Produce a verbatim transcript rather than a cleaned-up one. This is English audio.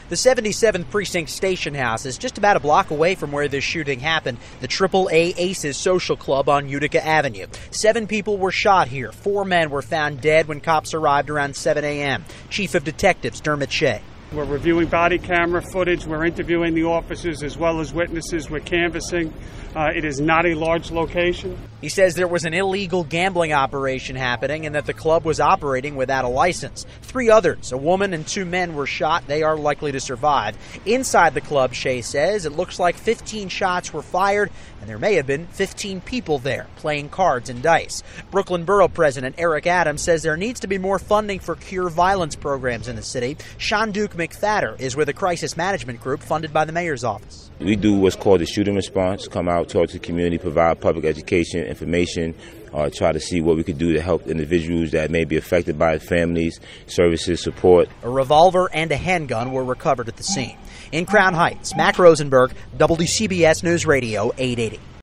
The seventy-seventh Precinct Station House is just about a block away from where this shooting happened, the triple A Aces Social Club on Utica Avenue. Seven people were shot here. Four men were found dead when cops arrived around seven a.m. Chief of Detectives Dermot Shea. We're reviewing body camera footage. We're interviewing the officers as well as witnesses. We're canvassing. Uh, it is not a large location. He says there was an illegal gambling operation happening and that the club was operating without a license. Three others, a woman and two men, were shot. They are likely to survive. Inside the club, Shea says, it looks like fifteen shots were fired and there may have been fifteen people there playing cards and dice. Brooklyn Borough President Eric Adams says there needs to be more funding for cure violence programs in the city. Sean Duke McFadder is with a crisis management group funded by the mayor's office. We do what's called the shooting response, come out, talk to the community, provide public education, information, uh, try to see what we could do to help individuals that may be affected by families, services, support. A revolver and a handgun were recovered at the scene. In Crown Heights, Mac Rosenberg, W C B S News Radio eight eighty.